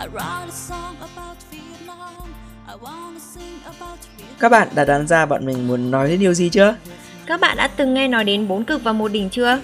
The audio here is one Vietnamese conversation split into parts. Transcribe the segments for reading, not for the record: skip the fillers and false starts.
Các bạn đã đoán ra bọn mình muốn nói đến điều gì chưa? Các bạn đã từng nghe nói đến 4 cực và 1 đỉnh chưa?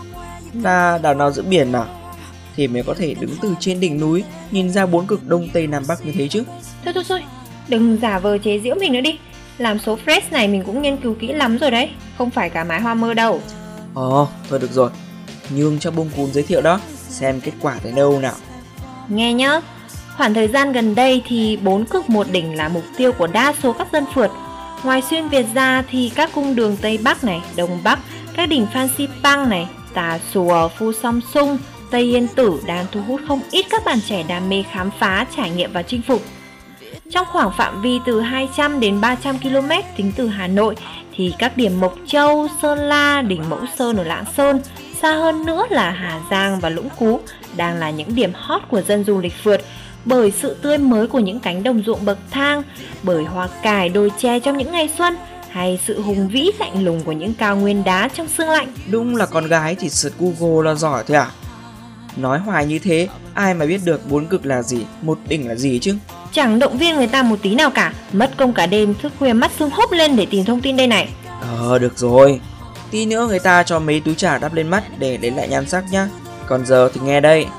Là đảo nào giữa biển nào thì mới có thể đứng từ trên đỉnh núi nhìn ra 4 cực Đông Tây Nam Bắc như thế chứ? Thôi, đừng giả vờ chế giễu mình nữa đi. Làm số fresh này mình cũng nghiên cứu kỹ lắm rồi đấy, không phải cả mái hoa mơ đâu. Thôi được rồi, nhường cho bông cún giới thiệu đó, xem kết quả tới đâu nào. Nghe nhá, khoảng thời gian gần đây thì 4 cực 1 đỉnh là mục tiêu của đa số các dân phượt. Ngoài xuyên Việt ra thì các cung đường Tây Bắc này, Đông Bắc, các đỉnh Phan Xipang này, Tà Xùa, Phu Song Sung, Tây Yên Tử đang thu hút không ít các bạn trẻ đam mê khám phá, trải nghiệm và chinh phục. Trong khoảng phạm vi từ 200 đến 300 km tính từ Hà Nội thì các điểm Mộc Châu, Sơn La, đỉnh Mẫu Sơn ở Lạng Sơn, xa hơn nữa là Hà Giang và Lũng Cú đang là những điểm hot của dân du lịch phượt bởi sự tươi mới của những cánh đồng ruộng bậc thang, bởi hoa cải đồi chè trong những ngày xuân, hay sự hùng vĩ lạnh lùng của những cao nguyên đá trong sương lạnh. Đúng là con gái chỉ search Google là giỏi thôi à? Nói hoài như thế, ai mà biết được 4 cực là gì, 1 đỉnh là gì chứ? Chẳng động viên người ta một tí nào cả, mất công cả đêm thức khuya mắt sưng húp lên để tìm thông tin đây này. Được rồi, tí nữa người ta cho mấy túi trà đắp lên mắt để lấy lại nhan sắc nhá. Còn giờ thì nghe đây.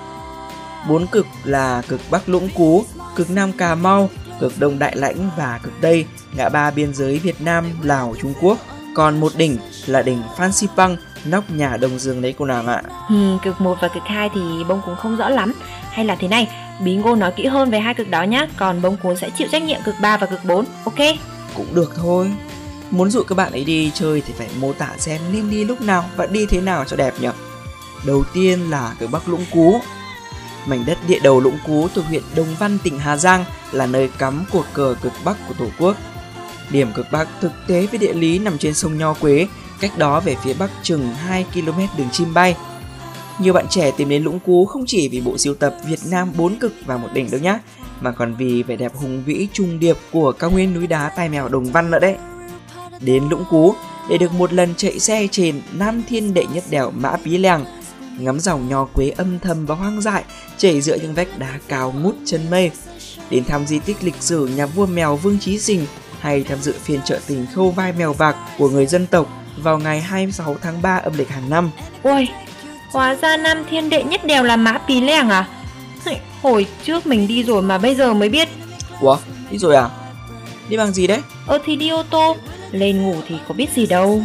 4 cực là cực Bắc Lũng Cú, cực Nam Cà Mau, cực Đông Đại Lãnh và cực Tây, ngã ba biên giới Việt Nam, Lào, Trung Quốc. Còn 1 đỉnh là đỉnh Phan Xipang, nóc nhà Đông Dương đấy cô nàng ạ. Cực 1 và cực 2 thì bông cũng không rõ lắm. Hay là thế này, Bí Ngô nói kỹ hơn về 2 cực đó nhá, còn bông cuốn sẽ chịu trách nhiệm cực 3 và cực 4, ok? Cũng được thôi. Muốn dụ các bạn ấy đi chơi thì phải mô tả xem nên đi lúc nào và đi thế nào cho đẹp nhỉ. Đầu tiên là cực Bắc Lũng Cú. Mảnh đất địa đầu Lũng Cú thuộc huyện Đồng Văn, tỉnh Hà Giang là nơi cắm cột cờ cực Bắc của Tổ quốc. Điểm cực Bắc thực tế với địa lý nằm trên sông Nho Quế, cách đó về phía bắc chừng 2 km đường chim bay. Nhiều bạn trẻ tìm đến Lũng Cú không chỉ vì bộ sưu tập Việt Nam 4 cực và 1 đỉnh đâu nhá, mà còn vì vẻ đẹp hùng vĩ trùng điệp của cao nguyên núi đá Tai Mèo Đồng Văn nữa đấy. Đến Lũng Cú để được một lần chạy xe trên Nam Thiên Đệ Nhất Đèo Mã Pí Lèng, ngắm dòng Nho Quế âm thầm và hoang dại chảy giữa những vách đá cao ngút chân mây, đến thăm di tích lịch sử nhà vua mèo Vương Chí Dình, hay tham dự phiên chợ tình khâu vai mèo vạc của người dân tộc vào ngày 26 tháng 3 âm lịch hàng năm. Ôi, hóa ra Nam Thiên Đệ Nhất Đèo là Mã Pí Lèng à? Hồi trước mình đi rồi mà bây giờ mới biết. Ủa, đi rồi à? Đi bằng gì đấy? Thì đi ô tô, lên ngủ thì có biết gì đâu.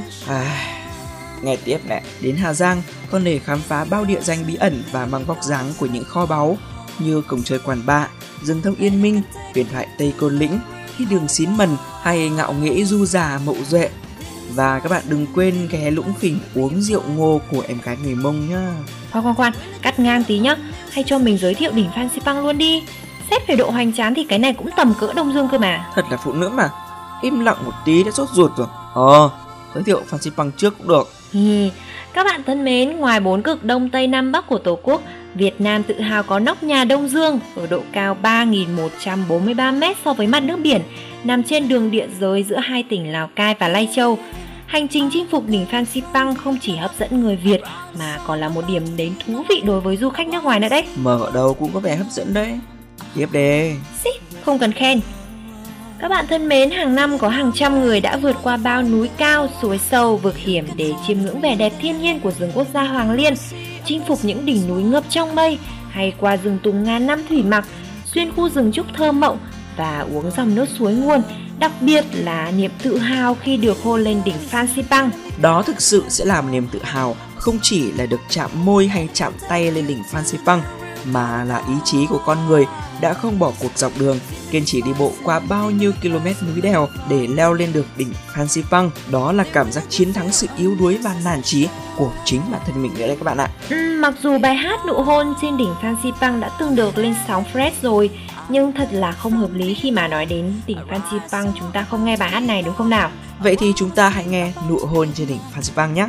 Nghe tiếp nè, đến Hà Giang còn để khám phá bao địa danh bí ẩn và mang vóc dáng của những kho báu như cổng trời Quản Bạ, rừng thông Yên Minh, huyền thoại Tây Côn Lĩnh, thiên đường Xín Mần hay ngạo nghễ Du Già Mậu Duệ. Và các bạn đừng quên ghé Lũng Phình uống rượu ngô của em gái người Mông nhá. Khoan, cắt ngang tí nhá. Hay cho mình giới thiệu đỉnh Phan Xipang luôn đi. Xét về độ hoành tráng thì cái này cũng tầm cỡ Đông Dương cơ mà. Thật là phụ nữ mà, im lặng một tí đã sốt ruột rồi. Giới thiệu Phan Xipang trước cũng được. Các bạn thân mến, ngoài 4 cực Đông Tây Nam Bắc của Tổ quốc, Việt Nam tự hào có nóc nhà Đông Dương ở độ cao 3.143m so với mặt nước biển, nằm trên đường địa giới giữa hai tỉnh Lào Cai và Lai Châu. Hành trình chinh phục đỉnh Phan Xipang không chỉ hấp dẫn người Việt mà còn là một điểm đến thú vị đối với du khách nước ngoài nữa đấy. Mở ở đâu cũng có vẻ hấp dẫn đấy. Tiếp đề. Không cần khen. Các bạn thân mến, hàng năm có hàng trăm người đã vượt qua bao núi cao, suối sâu, vực hiểm để chiêm ngưỡng vẻ đẹp thiên nhiên của rừng quốc gia Hoàng Liên, chinh phục những đỉnh núi ngập trong mây, hay qua rừng tùng ngàn năm thủy mặc, xuyên khu rừng trúc thơ mộng và uống dòng nước suối nguồn, đặc biệt là niềm tự hào khi được hôn lên đỉnh Phan Xipang. Đó thực sự sẽ là một niềm tự hào, không chỉ là được chạm môi hay chạm tay lên đỉnh Phan Xipang, mà là ý chí của con người đã không bỏ cuộc dọc đường, kiên trì đi bộ qua bao nhiêu km núi đèo để leo lên được đỉnh Phan Xipang. Đó là cảm giác chiến thắng sự yếu đuối và nản chí của chính bản thân mình nữa đấy các bạn ạ. Mặc dù bài hát Nụ Hôn trên đỉnh Phan Xipang đã từng được lên sóng fresh rồi, nhưng thật là không hợp lý khi mà nói đến đỉnh Phan Xipang chúng ta không nghe bài hát này, đúng không nào? Vậy thì chúng ta hãy nghe Nụ Hôn trên đỉnh Phan Xipang nhé.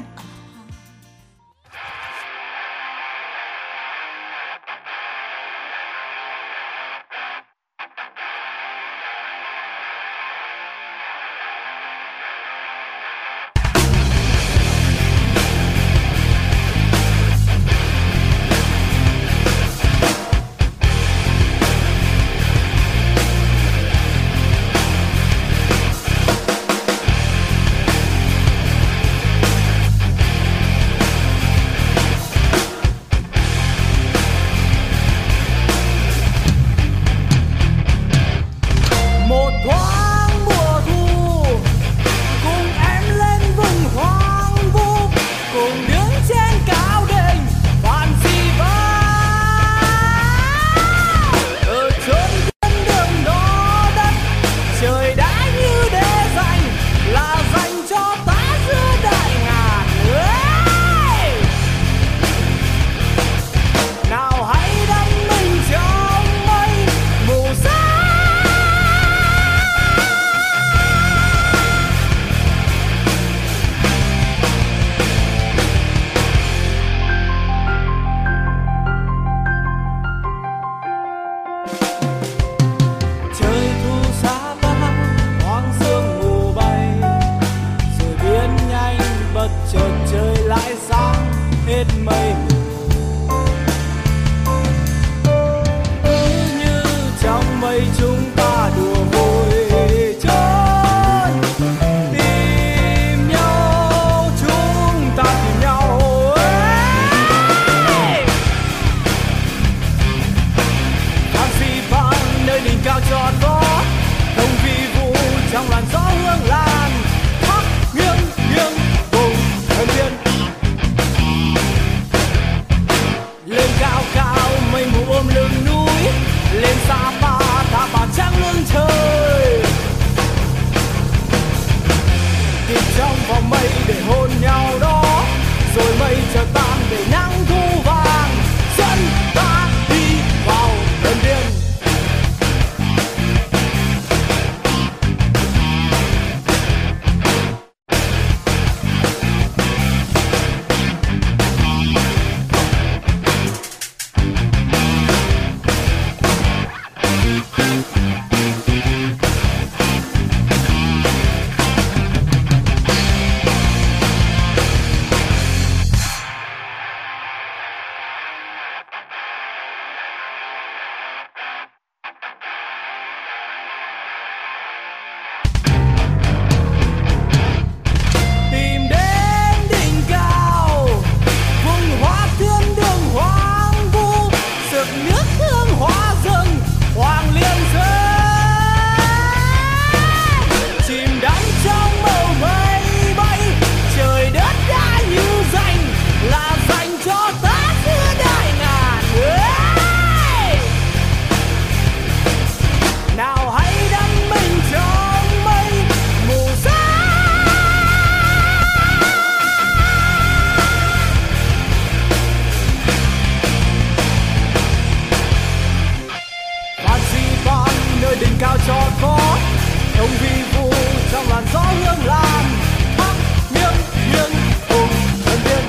tròn có đồng vi vu trong làn gió hương lan thắp nghiêng nghiêng cùng thân biên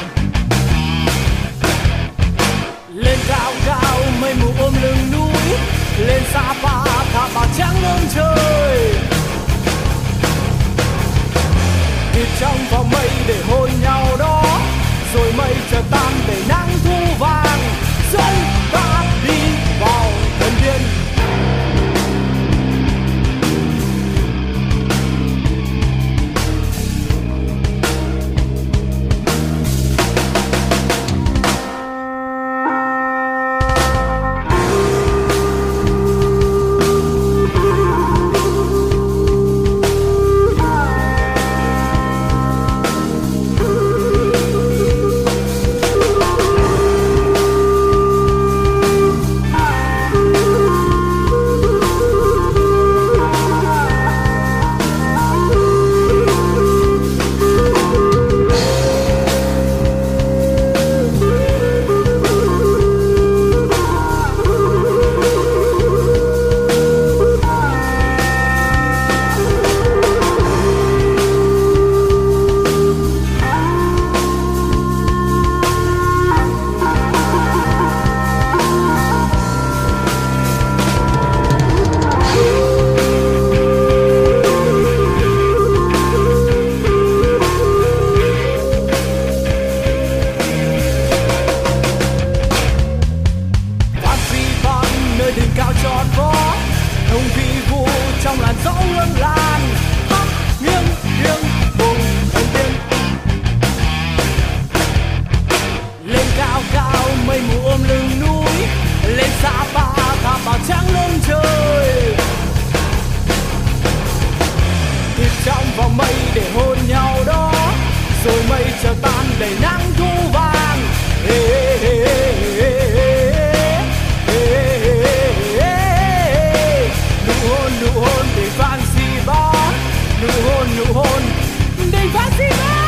lên cao cao mây mù ôm lưng núi lên Sapa thả bạc trắng lưng trời thịt trong vòng mây để hôn nhau đó rồi mây chợt tan để nắng thu vàng dẫn ta đi vào thần biên. Nụ hôn để Zanzibar